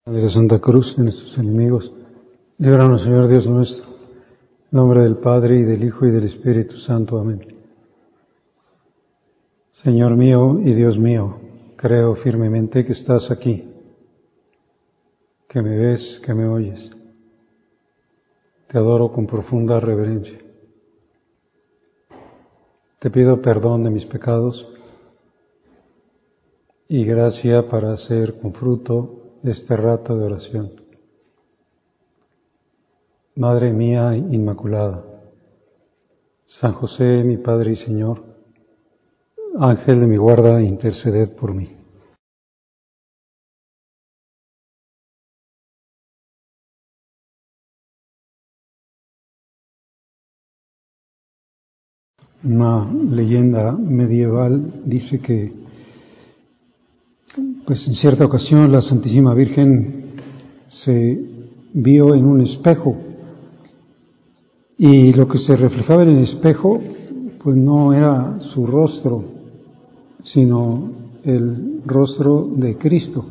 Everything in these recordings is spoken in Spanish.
De la Santa Cruz de nuestros enemigos, líbranos, Señor Dios nuestro, en nombre del Padre, y del Hijo, y del Espíritu Santo. Amén. Señor mío y Dios mío, creo firmemente que estás aquí, que me ves, que me oyes. Te adoro con profunda reverencia. Te pido perdón de mis pecados y gracia para hacer con fruto este rato de oración. Madre mía Inmaculada, San José, mi Padre y Señor, Ángel de mi guarda, interceded por mí. Una leyenda medieval dice que, pues en cierta ocasión la Santísima Virgen se vio en un espejo y lo que se reflejaba en el espejo pues no era su rostro, sino el rostro de Cristo.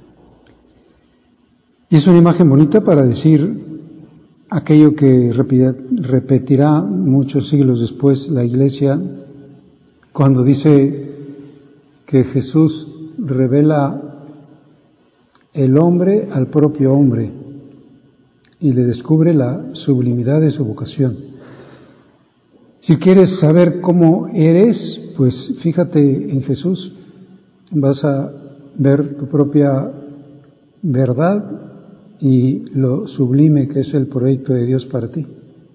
Y es una imagen bonita para decir aquello que repetirá muchos siglos después la Iglesia cuando dice que Jesús revela el hombre al propio hombre y le descubre la sublimidad de su vocación. Si quieres saber cómo eres, pues fíjate en Jesús, vas a ver tu propia verdad y lo sublime que es el proyecto de Dios para ti.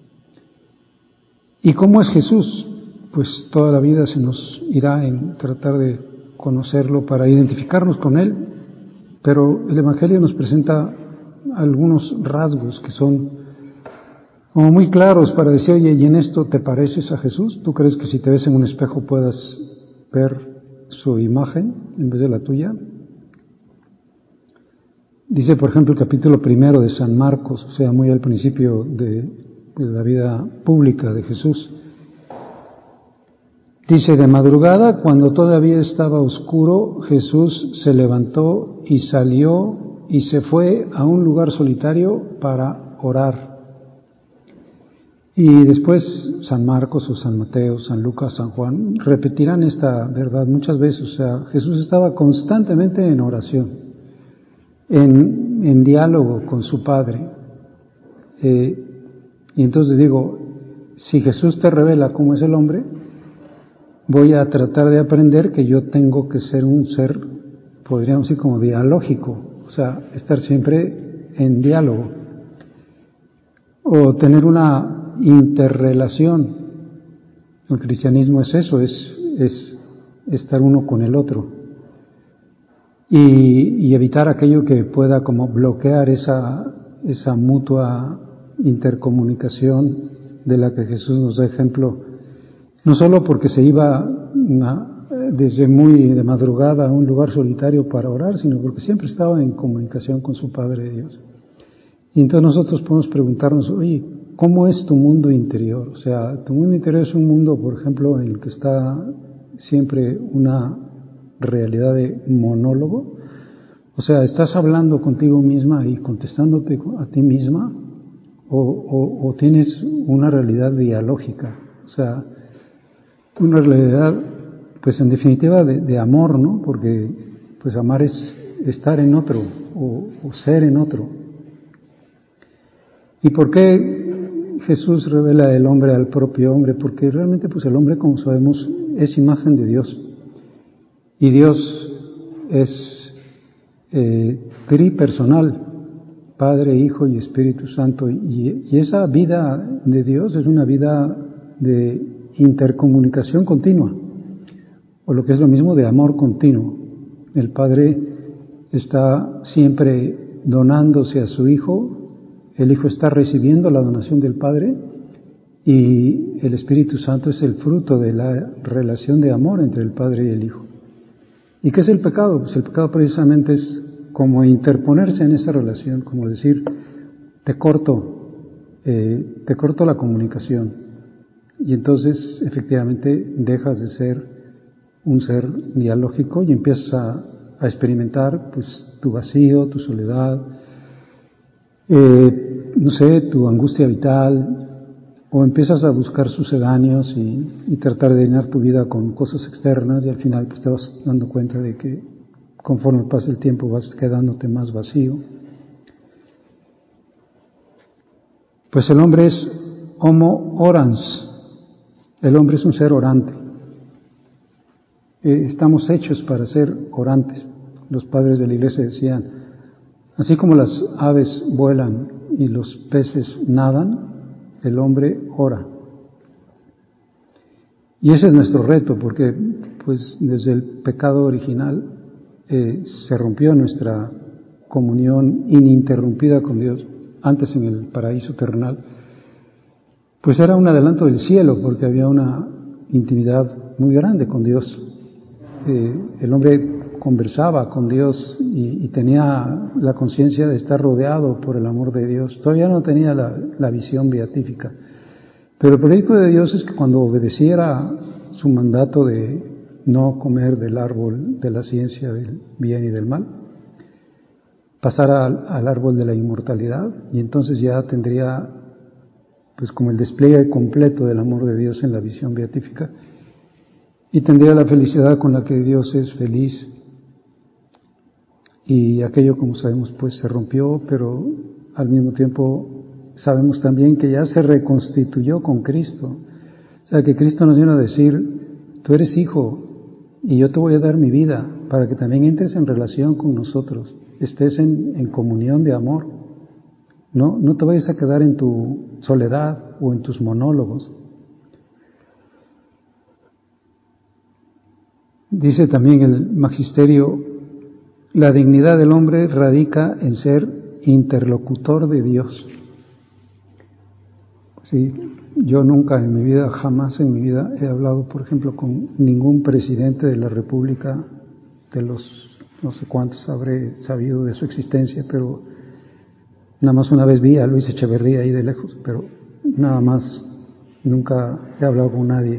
¿Y cómo es Jesús? Pues toda la vida se nos irá en tratar de conocerlo para identificarnos con Él, pero el Evangelio nos presenta algunos rasgos que son como muy claros para decir, oye, ¿y en esto te pareces a Jesús? ¿Tú crees que si te ves en un espejo puedas ver su imagen en vez de la tuya? Dice, por ejemplo, el capítulo 1 de San Marcos, o sea, muy al principio de la vida pública de Jesús. Dice, de madrugada, cuando todavía estaba oscuro, Jesús se levantó y salió y se fue a un lugar solitario para orar. Y después San Marcos o San Mateo, San Lucas, San Juan repetirán esta verdad muchas veces. O sea, Jesús estaba constantemente en oración, en diálogo con su Padre. Y entonces digo, si Jesús te revela cómo es el hombre, voy a tratar de aprender que yo tengo que ser un ser, podríamos decir, como dialógico, o sea, estar siempre en diálogo, o tener una interrelación. El cristianismo es eso, es estar uno con el otro y evitar aquello que pueda como bloquear esa mutua intercomunicación de la que Jesús nos da ejemplo, no solo porque se iba desde muy de madrugada a un lugar solitario para orar, sino porque siempre estaba en comunicación con su Padre Dios. Y entonces nosotros podemos preguntarnos, oye, ¿cómo es tu mundo interior? O sea, tu mundo interior es un mundo, por ejemplo, en el que está siempre una realidad de monólogo. O sea, ¿estás hablando contigo misma y contestándote a ti misma? ¿O tienes una realidad dialógica? O sea, una realidad, pues en definitiva, de amor, ¿no? Porque, pues amar es estar en otro o ser en otro. ¿Y por qué Jesús revela el hombre al propio hombre? Porque realmente, pues el hombre, como sabemos, es imagen de Dios. Y Dios es tripersonal, Padre, Hijo y Espíritu Santo. Y esa vida de Dios es una vida de intercomunicación continua, o lo que es lo mismo de amor continuo. El Padre está siempre donándose a su Hijo, el Hijo está recibiendo la donación del Padre y el Espíritu Santo es el fruto de la relación de amor entre el Padre y el Hijo. ¿Y qué es el pecado? Pues el pecado precisamente es como interponerse en esa relación, como decir, te corto la comunicación. Y entonces, efectivamente, dejas de ser un ser dialógico y empiezas a experimentar, pues, tu vacío, tu soledad, no sé, tu angustia vital, o empiezas a buscar sucedáneos y tratar de llenar tu vida con cosas externas y al final pues te vas dando cuenta de que conforme pasa el tiempo vas quedándote más vacío. Pues el hombre es homo orans, el hombre es un ser orante. Estamos hechos para ser orantes. Los padres de la iglesia decían, así como las aves vuelan y los peces nadan, el hombre ora. Y ese es nuestro reto, porque pues desde el pecado original se rompió nuestra comunión ininterrumpida con Dios. Antes en el paraíso terrenal, pues era un adelanto del cielo, porque había una intimidad muy grande con Dios. El hombre conversaba con Dios y tenía la conciencia de estar rodeado por el amor de Dios. Todavía no tenía la visión beatífica. Pero el proyecto de Dios es que cuando obedeciera su mandato de no comer del árbol de la ciencia del bien y del mal, pasara al árbol de la inmortalidad, y entonces ya tendría pues como el despliegue completo del amor de Dios en la visión beatífica, y tendría la felicidad con la que Dios es feliz. Y aquello, como sabemos, pues se rompió, pero al mismo tiempo sabemos también que ya se reconstituyó con Cristo. O sea, que Cristo nos vino a decir, tú eres hijo y yo te voy a dar mi vida para que también entres en relación con nosotros, estés en comunión de amor. No te vayas a quedar en tu soledad o en tus monólogos. Dice también el magisterio, la dignidad del hombre radica en ser interlocutor de Dios. Sí, yo nunca en mi vida, jamás en mi vida he hablado, por ejemplo, con ningún presidente de la República, de los no sé cuántos habré sabido de su existencia, pero nada más una vez vi a Luis Echeverría ahí de lejos, pero nada más, nunca he hablado con nadie.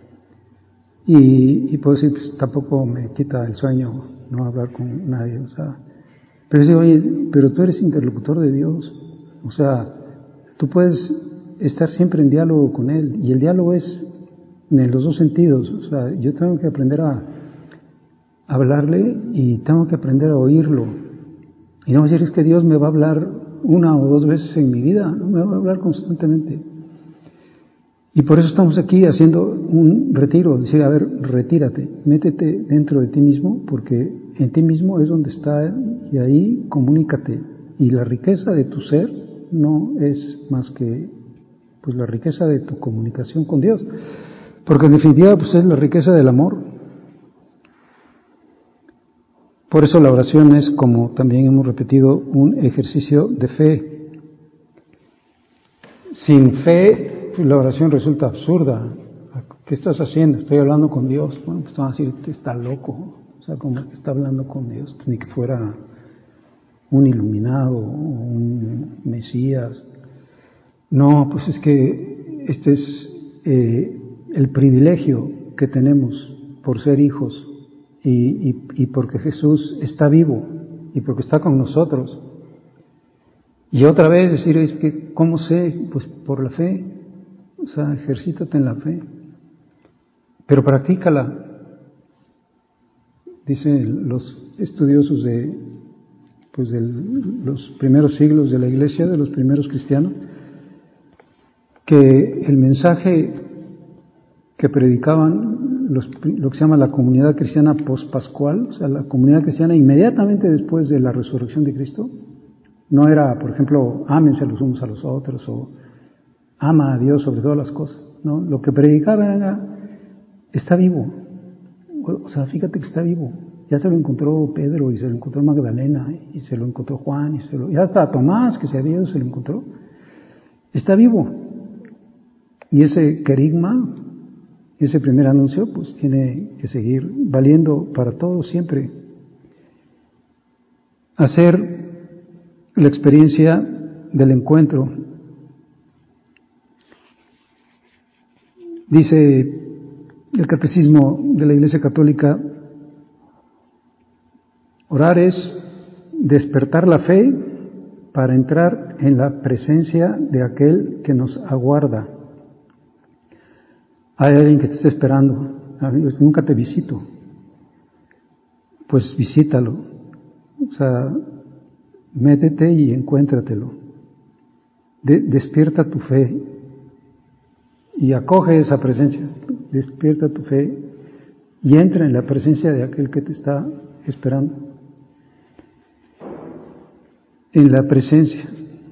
Y puedo decir, pues tampoco me quita el sueño no hablar con nadie, o sea, pero digo, oye, pero tú eres interlocutor de Dios, o sea, tú puedes estar siempre en diálogo con Él, y el diálogo es en los dos sentidos, o sea, yo tengo que aprender a hablarle y tengo que aprender a oírlo, y no decir es que Dios me va a hablar una o dos veces en mi vida, no me va a hablar constantemente. Y por eso estamos aquí haciendo un retiro, decir, a ver, retírate, métete dentro de ti mismo, porque en ti mismo es donde está, y ahí comunícate. Y la riqueza de tu ser no es más que pues la riqueza de tu comunicación con Dios, porque en definitiva pues es la riqueza del amor. Por eso la oración es, como también hemos repetido, un ejercicio de fe. Sin fe, pues la oración resulta absurda. ¿Qué estás haciendo? Estoy hablando con Dios. Bueno, pues van a decir, está loco. O sea, como que está hablando con Dios, pues ni que fuera un iluminado o un Mesías. No, pues es que este es el privilegio que tenemos por ser hijos y porque Jesús está vivo y porque está con nosotros. Y otra vez decir, es que, ¿cómo sé? Pues por la fe. O sea, ejercítate en la fe. Pero practícala. Dicen los estudiosos de los primeros siglos de la Iglesia, de los primeros cristianos, que el mensaje que predicaban lo que se llama la comunidad cristiana pospascual, o sea, la comunidad cristiana inmediatamente después de la resurrección de Cristo, no era, por ejemplo, ámense los unos a los otros o ama a Dios sobre todas las cosas, ¿no? Lo que predicaban era, está vivo, o sea, fíjate que está vivo. Ya se lo encontró Pedro y se lo encontró Magdalena y se lo encontró Juan y hasta Tomás, que se había ido, se lo encontró. Está vivo. Y ese querigma, ese primer anuncio, pues tiene que seguir valiendo para todos siempre. Hacer la experiencia del encuentro. Dice el Catecismo de la Iglesia Católica, orar es despertar la fe para entrar en la presencia de aquel que nos aguarda. Hay alguien que te está esperando. Nunca te visito. Pues visítalo. O sea, métete y encuéntratelo. Despierta tu fe y acoge esa presencia. Despierta tu fe y entra en la presencia de aquel que te está esperando. En la presencia.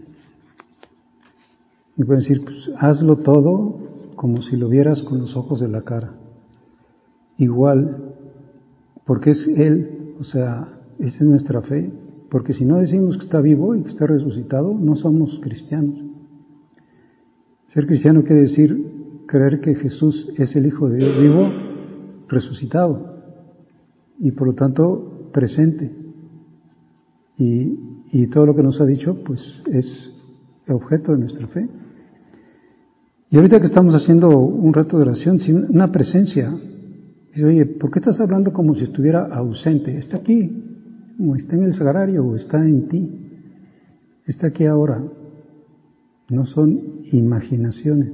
Y pueden decir, pues hazlo todo como si lo vieras con los ojos de la cara. Igual, porque es Él, o sea, esa es nuestra fe. Porque si no decimos que está vivo y que está resucitado, no somos cristianos. Ser cristiano quiere decir creer que Jesús es el Hijo de Dios vivo, resucitado, y por lo tanto presente. Y todo lo que nos ha dicho, pues es objeto de nuestra fe. Y ahorita que estamos haciendo un rato de oración, sin una presencia, dice, oye, ¿por qué estás hablando como si estuviera ausente? Está aquí, o está en el sagrario, o está en ti. Está aquí ahora. No son imaginaciones.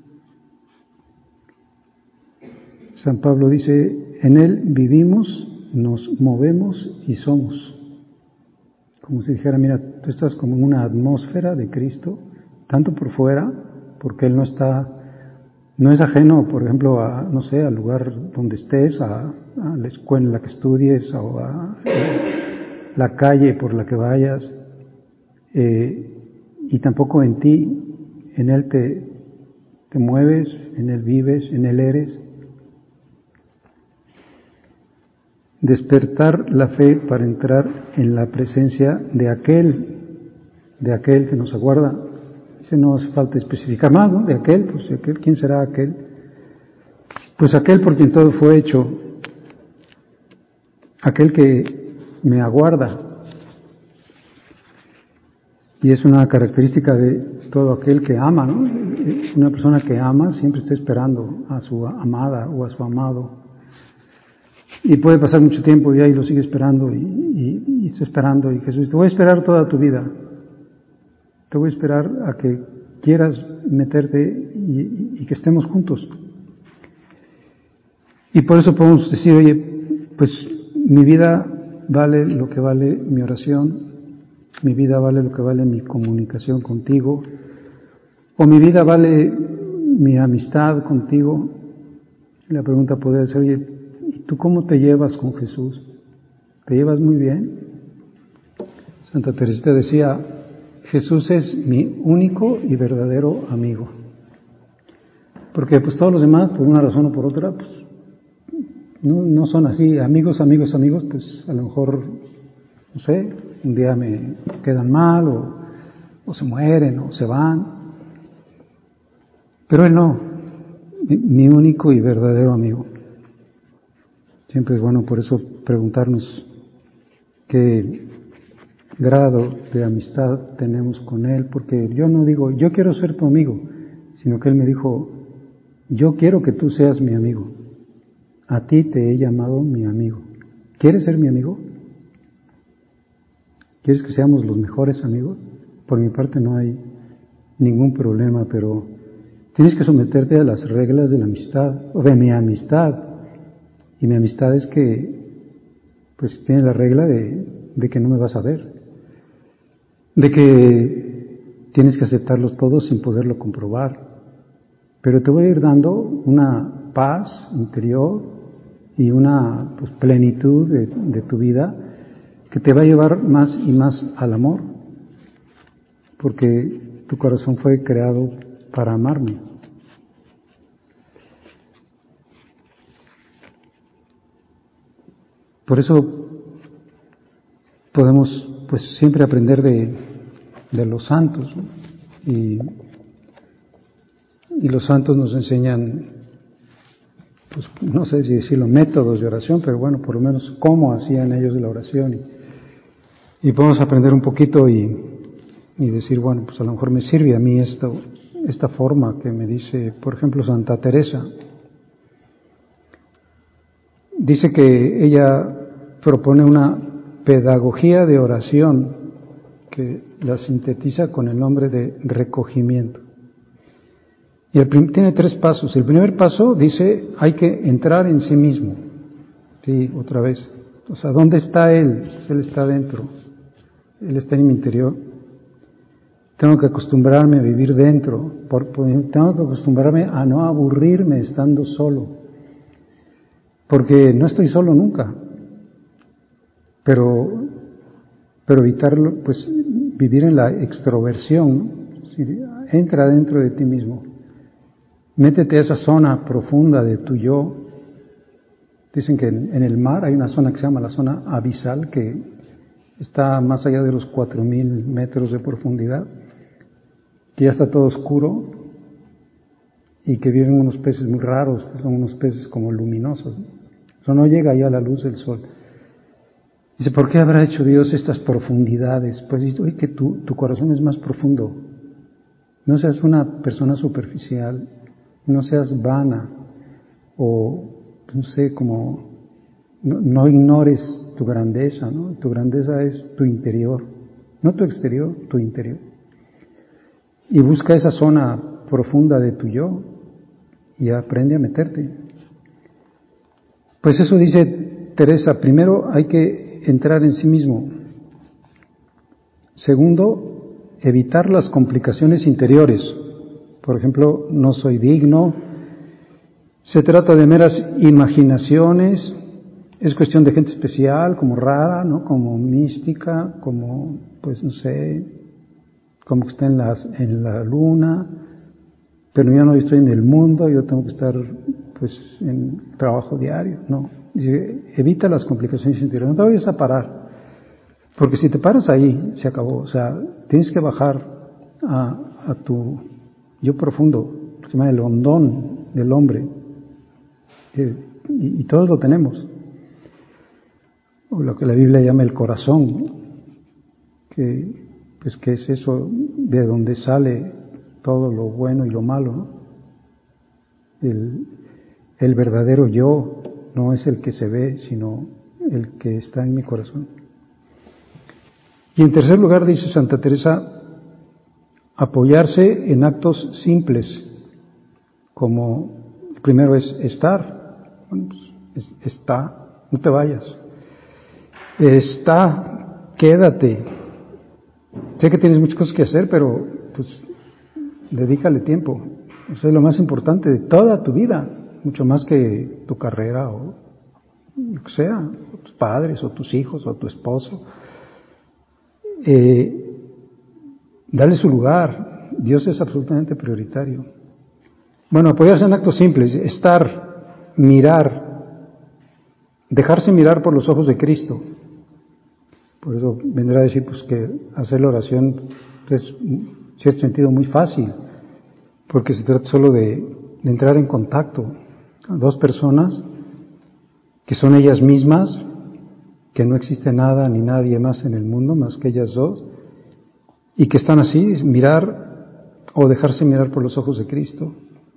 San Pablo dice, en Él vivimos, nos movemos y somos. Como si dijera, mira, tú estás como en una atmósfera de Cristo, tanto por fuera, porque Él no es ajeno, por ejemplo, no sé, al lugar donde estés, a la escuela en la que estudies, o a la calle por la que vayas, y tampoco en ti. En Él te mueves, en Él vives, en Él eres. Despertar la fe para entrar en la presencia de aquel que nos aguarda. Dice, no hace falta especificar más, ¿no? De aquel, pues aquel, ¿quién será aquel? Pues aquel por quien todo fue hecho, aquel que me aguarda. Y es una característica de todo aquel que ama, ¿no? Una persona que ama siempre está esperando a su amada o a su amado. Y puede pasar mucho tiempo y ahí lo sigue esperando y está esperando. Y Jesús dice, te voy a esperar toda tu vida. Te voy a esperar a que quieras meterte y que estemos juntos. Y por eso podemos decir, oye, pues mi vida vale lo que vale mi oración, mi vida vale lo que vale mi comunicación contigo, o mi vida vale mi amistad contigo. La pregunta podría ser, oye, ¿y tú cómo te llevas con Jesús? ¿Te llevas muy bien? Santa Teresita decía, Jesús es mi único y verdadero amigo. Porque pues todos los demás, por una razón o por otra, pues no son así, amigos, pues a lo mejor, no sé, un día me quedan mal o se mueren o se van. Pero Él no, mi único y verdadero amigo. Siempre es bueno por eso preguntarnos qué grado de amistad tenemos con Él, porque yo no digo, yo quiero ser tu amigo, sino que Él me dijo, yo quiero que tú seas mi amigo. A ti te he llamado mi amigo. ¿Quieres ser mi amigo? ¿Quieres que seamos los mejores amigos? Por mi parte no hay ningún problema, pero tienes que someterte a las reglas de la amistad, o de mi amistad. Y mi amistad es que, pues, tiene la regla de que no me vas a ver. De que tienes que aceptarlos todos sin poderlo comprobar. Pero te voy a ir dando una paz interior y una pues, plenitud de tu vida que te va a llevar más y más al amor. Porque tu corazón fue creado para amarme. Por eso podemos pues siempre aprender de los santos, ¿no? Y los santos nos enseñan, pues no sé si decirlo, métodos de oración, pero bueno, por lo menos cómo hacían ellos la oración. Y podemos aprender un poquito y decir, bueno, pues a lo mejor me sirve a mí esta forma que me dice, por ejemplo, Santa Teresa. Dice que ella propone una pedagogía de oración que la sintetiza con el nombre de recogimiento. Y tiene 3 pasos. El primer paso dice, hay que entrar en sí mismo. Sí, otra vez. O sea, ¿dónde está Él? Pues Él está dentro. Él está en mi interior. Tengo que acostumbrarme a vivir dentro. Tengo que acostumbrarme a no aburrirme estando solo. Porque no estoy solo nunca. Pero evitarlo, pues vivir en la extroversión, ¿no? Entra dentro de ti mismo. Métete a esa zona profunda de tu yo. Dicen que en el mar hay una zona que se llama la zona abisal, que está más allá de los 4.000 metros de profundidad, que ya está todo oscuro y que viven unos peces muy raros, que son unos peces como luminosos. Eso no llega ya a la luz del sol. Dice, ¿por qué habrá hecho Dios estas profundidades? Pues dice, oye, que tu corazón es más profundo. No seas una persona superficial, no seas vana, o no sé, como no ignores tu grandeza, ¿no? Tu grandeza es tu interior, no tu exterior, tu interior. Y busca esa zona profunda de tu yo y aprende a meterte. Pues eso dice Teresa, primero hay que entrar en sí mismo. Segundo, evitar las complicaciones interiores. Por ejemplo, no soy digno. Se trata de meras imaginaciones. Es cuestión de gente especial, como rara, ¿no? Como mística, como, pues no sé, como que está en la luna. Pero yo no estoy en el mundo, yo tengo que estar, pues, en trabajo diario. No. Dice, evita las complicaciones interiores. No te vayas a parar. Porque si te paras ahí, se acabó. O sea, tienes que bajar a tu yo profundo, que se llama el hondón del hombre. Y todos lo tenemos. O lo que la Biblia llama el corazón, que es eso de donde sale todo lo bueno y lo malo, ¿no? El verdadero yo no es el que se ve, sino el que está en mi corazón. Y en tercer lugar, dice Santa Teresa, apoyarse en actos simples, como primero es estar. Bueno, pues, está, no te vayas. Está, quédate. Sé que tienes muchas cosas que hacer, pero pues dedícale tiempo. Eso es lo más importante de toda tu vida, mucho más que tu carrera o lo que sea, o tus padres o tus hijos o tu esposo. Dale su lugar. Dios es absolutamente prioritario. Bueno, apoyarse en actos simples, estar, mirar, dejarse mirar por los ojos de Cristo. Por eso vendrá a decir pues que hacer la oración es en cierto sentido muy fácil, porque se trata solo de entrar en contacto con 2 personas que son ellas mismas, que no existe nada ni nadie más en el mundo más que ellas 2, y que están así, mirar o dejarse mirar por los ojos de Cristo.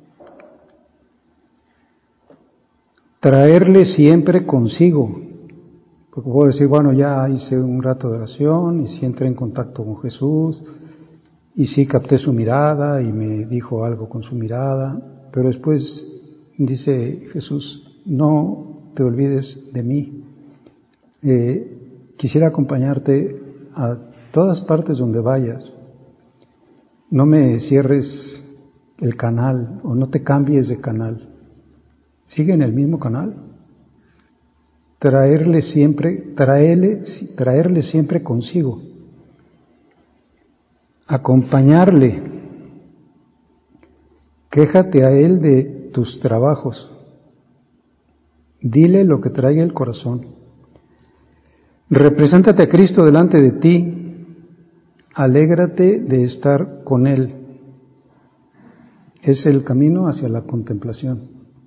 Traerle siempre consigo, porque puedo decir, bueno, ya hice un rato de oración y sí entré en contacto con Jesús y sí capté su mirada y me dijo algo con su mirada, pero después dice Jesús, no te olvides de mí. Quisiera acompañarte a todas partes donde vayas. No me cierres el canal o no te cambies de canal. Sigue en el mismo canal. Traerle siempre consigo. Acompañarle. Quéjate a él de tus trabajos. Dile lo que traiga el corazón. Represéntate a Cristo delante de ti. Alégrate de estar con Él. Es el camino hacia la contemplación.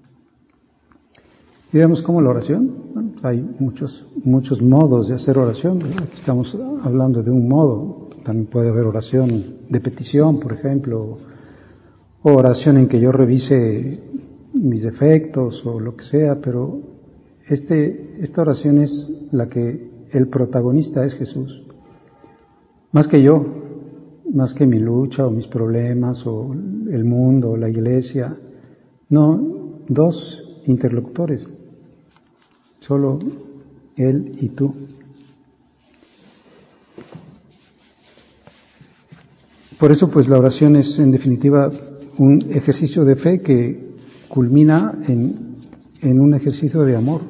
¿Y vemos cómo la oración? Bueno, hay muchos modos de hacer oración. Aquí estamos hablando de un modo. También puede haber oración de petición, por ejemplo, o oración en que yo revise mis defectos o lo que sea, pero esta oración es la que el protagonista es Jesús. más que yo, más que mi lucha o mis problemas o el mundo o la iglesia. No, dos interlocutores, solo Él y tú. Por eso, pues la oración es en definitiva un ejercicio de fe que culmina en un ejercicio de amor.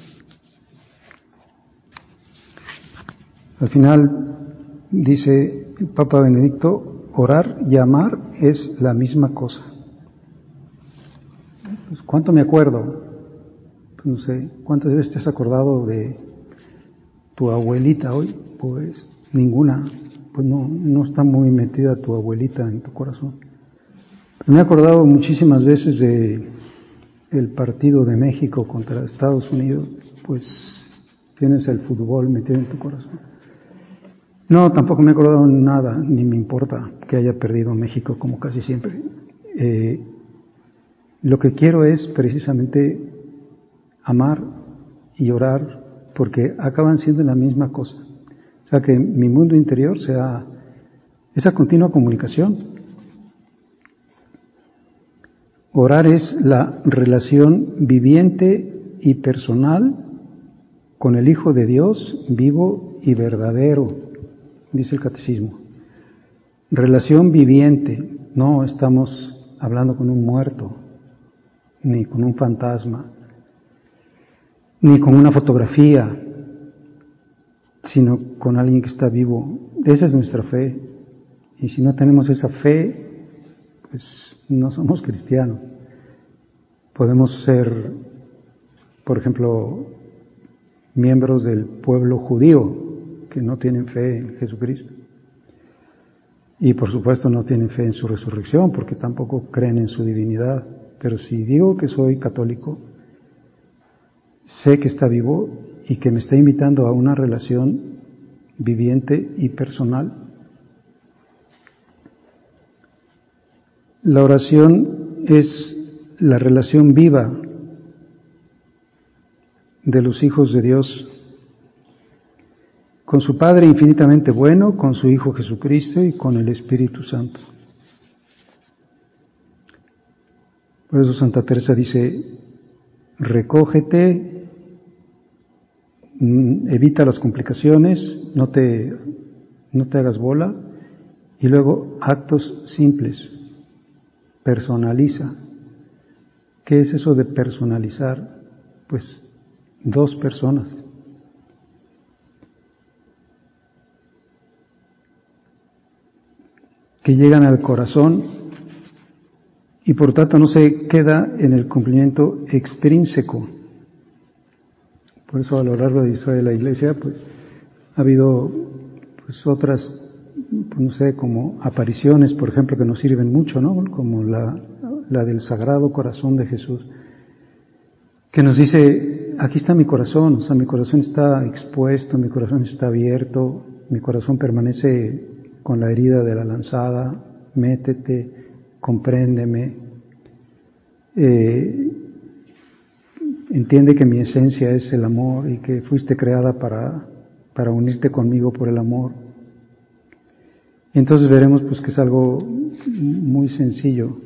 Al final, dice el Papa Benedicto, orar y amar es la misma cosa. Pues, ¿cuánto me acuerdo? Pues, no sé, ¿cuántas veces te has acordado de tu abuelita hoy? Pues ninguna. Pues no está muy metida tu abuelita en tu corazón. Me he acordado muchísimas veces de el partido de México contra Estados Unidos, pues tienes el fútbol metido en tu corazón. No, tampoco me he acordado nada, ni me importa que haya perdido México como casi siempre. Lo que quiero es precisamente amar y orar porque acaban siendo la misma cosa. O sea, que mi mundo interior sea esa continua comunicación. Orar es la relación viviente y personal con el Hijo de Dios vivo y verdadero, dice el Catecismo. Relación viviente, no estamos hablando con un muerto, ni con un fantasma, ni con una fotografía, sino con alguien que está vivo. Esa es nuestra fe. Y si no tenemos esa fe, pues no somos cristianos. Podemos ser, por ejemplo, miembros del pueblo judío que no tienen fe en Jesucristo. Y por supuesto no tienen fe en su resurrección porque tampoco creen en su divinidad. Pero si digo que soy católico, sé que está vivo y que me está invitando a una relación viviente y personal. La oración es la relación viva de los hijos de Dios con su Padre infinitamente bueno, con su Hijo Jesucristo y con el Espíritu Santo. Por eso Santa Teresa dice, recógete, evita las complicaciones, no te hagas bola, y luego actos simples, personaliza. ¿Qué es eso de personalizar? Pues 2 personas. Que llegan al corazón y por tanto no se queda en el cumplimiento extrínseco. Por eso a lo largo de la historia de la Iglesia pues ha habido pues otras, pues, no sé, como apariciones, por ejemplo, que nos sirven mucho, ¿no? Como la del Sagrado Corazón de Jesús, que nos dice, aquí está mi corazón, o sea, mi corazón está expuesto, mi corazón está abierto, mi corazón permanece con la herida de la lanzada, métete, compréndeme, entiende que mi esencia es el amor y que fuiste creada para unirte conmigo por el amor. Entonces veremos pues que es algo muy sencillo.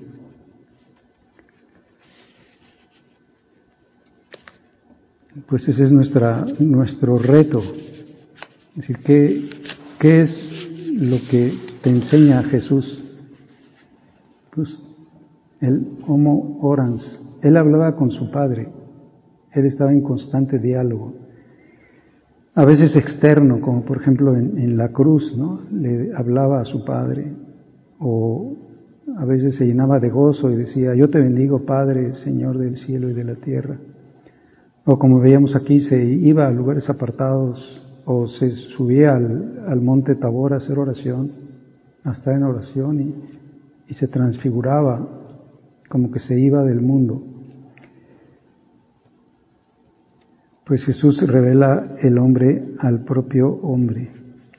Pues ese es nuestro reto. Es decir, ¿qué es lo que te enseña Jesús? Pues el homo orans. Él hablaba con su Padre. Él estaba en constante diálogo. A veces externo, como por ejemplo en la cruz, ¿no? Le hablaba a su Padre. O a veces se llenaba de gozo y decía, yo te bendigo, Padre, Señor del cielo y de la tierra. O como veíamos aquí, se iba a lugares apartados o se subía al monte Tabor a hacer oración, a estar en oración y se transfiguraba, como que se iba del mundo. Pues Jesús revela el hombre al propio hombre.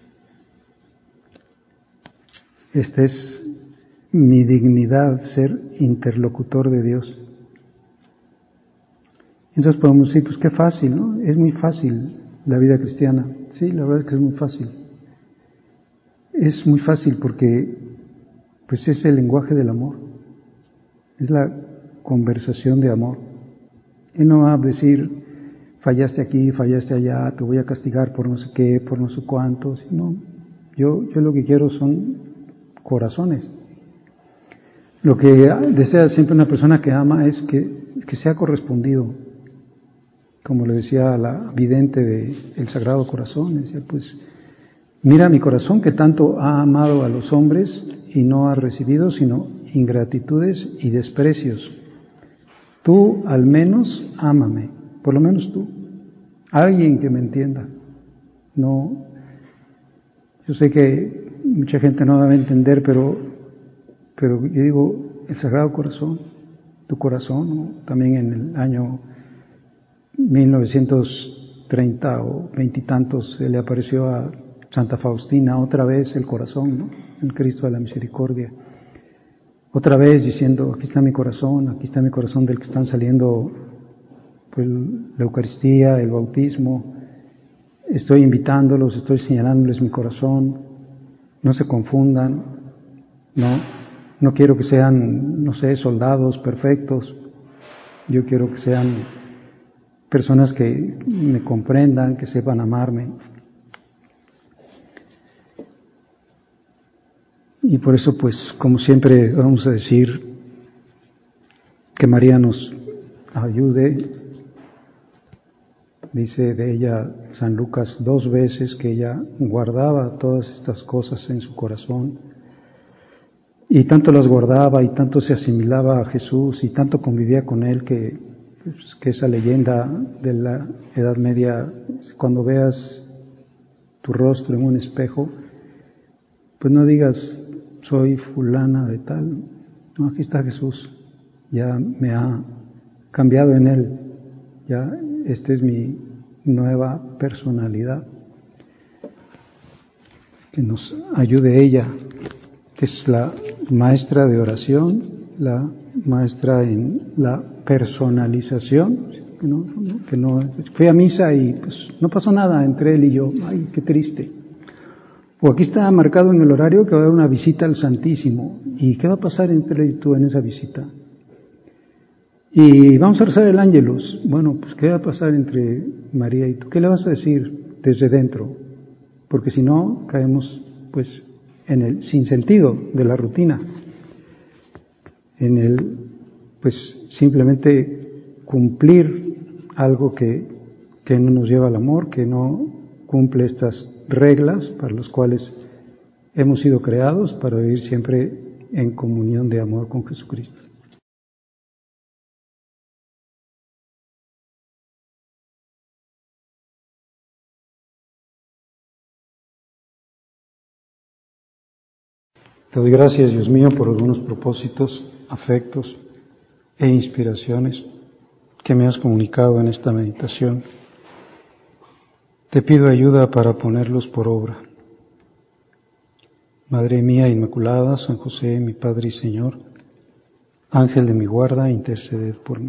Esta es mi dignidad, ser interlocutor de Dios. Entonces podemos decir, pues qué fácil, ¿no? Es muy fácil la vida cristiana. Sí, la verdad es que es muy fácil. es muy fácil porque pues es el lenguaje del amor, es la conversación de amor. Él no va a decir, fallaste aquí, fallaste allá, te voy a castigar por no sé qué, por no sé cuántos. No, yo lo que quiero son corazones. Lo que desea siempre una persona que ama es que sea correspondido. Como le decía a la vidente del Sagrado Corazón, decía, pues, mira mi corazón que tanto ha amado a los hombres y no ha recibido sino ingratitudes y desprecios. Tú al menos ámame, por lo menos tú, alguien que me entienda. No, yo sé que mucha gente no va a entender, pero yo digo, el Sagrado Corazón, tu corazón, ¿no? También en el año 1930 o veintitantos se le apareció a Santa Faustina otra vez el corazón, ¿no? El Cristo de la Misericordia. Otra vez diciendo, aquí está mi corazón del que están saliendo pues, la Eucaristía, el bautismo. Estoy invitándolos, estoy señalándoles mi corazón. No se confundan, no quiero que sean, no sé, soldados perfectos. Yo quiero que sean personas que me comprendan, que sepan amarme. Y por eso, pues, como siempre, vamos a decir que María nos ayude. Dice de ella San Lucas 2 veces que ella guardaba todas estas cosas en su corazón. Y tanto las guardaba y tanto se asimilaba a Jesús y tanto convivía con Él que esa leyenda de la Edad Media, cuando veas tu rostro en un espejo, pues no digas, soy fulana de tal. No, aquí está Jesús, ya me ha cambiado en Él, ya esta es mi nueva personalidad. Que nos ayude ella, que es la maestra de oración, la maestra en la personalización, que no fui a misa y pues no pasó nada entre él y yo, ay, qué triste. O aquí está marcado en el horario que va a haber una visita al Santísimo, ¿y qué va a pasar entre él y tú en esa visita? Y vamos a rezar el Ángelus, bueno, pues ¿qué va a pasar entre María y tú? ¿Qué le vas a decir desde dentro? Porque si no, caemos pues en el sinsentido de la rutina, en el pues simplemente cumplir algo que no nos lleva al amor, que no cumple estas reglas para las cuales hemos sido creados para vivir siempre en comunión de amor con Jesucristo. Te doy gracias, Dios mío, por algunos propósitos, afectos e inspiraciones que me has comunicado en esta meditación. Te pido ayuda para ponerlos por obra. Madre mía Inmaculada, San José, mi Padre y Señor, Ángel de mi guarda, interceded por mí.